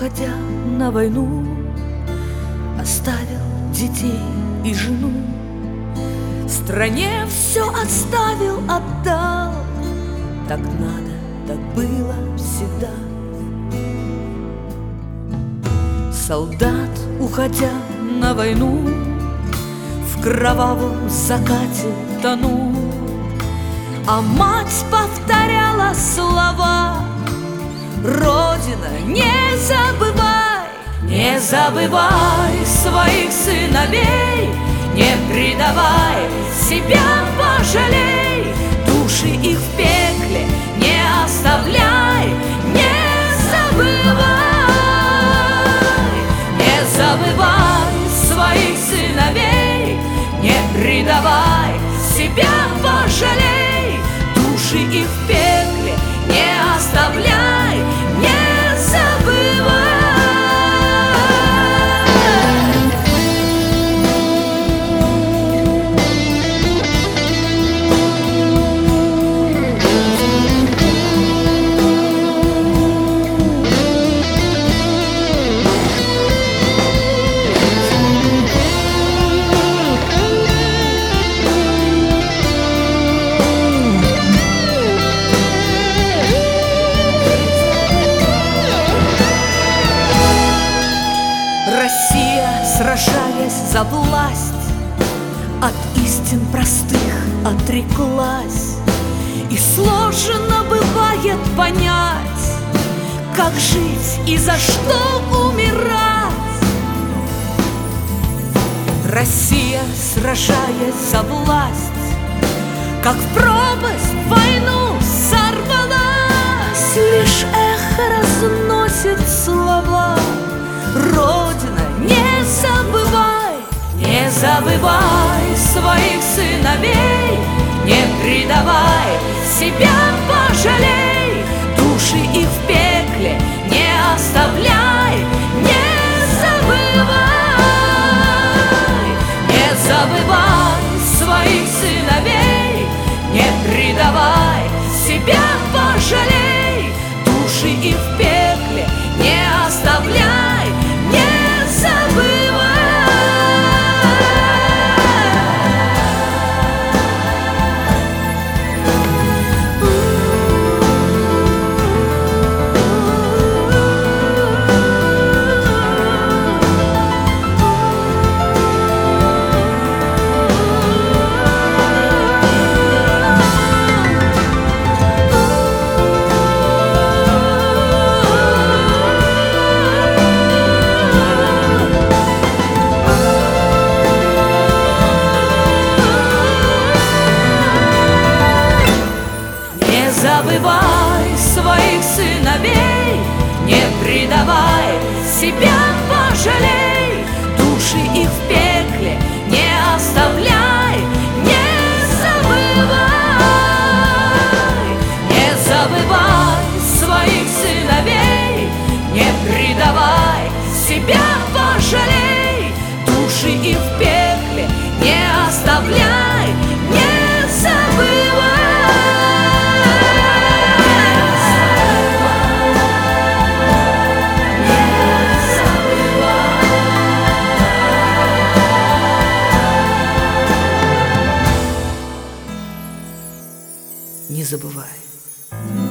уходя на войну, оставил детей и жену. Стране все оставил, отдал. Так надо, так было всегда. Солдат, уходя на войну, в кровавом закате тонул, а мать повторяла слова: Родина, не забывай, не забывай своих сыновей, не предавай, себя пожалей, души их в пекле не оставляй, не забывай, не забывай своих сыновей, не предавай, себя пожалей, души их в пекле не оставляй, не забывай. Россия, сражаясь за власть, от истин простых отреклась. И сложно бывает понять, как жить и за что умирать. Россия, сражаясь за власть, как в пропасть войну сорвалась. Лишь эхо разносит слова: Родина, не забывай, не забывай своих сыновей, не предавай, себя пожалей, души их в пекле не оставляй, не забывай, не забывай своих сыновей, не предавай, себя пожалей, души их в пекле не оставляй, не забывай. Не забывай своих сыновей, не предавай, себя пожалей, души их в пекле не оставляй, не забывай, не забывай своих сыновей, не предавай, себя пожалей, души их в пекле не оставляй, не забывай. Не забывай.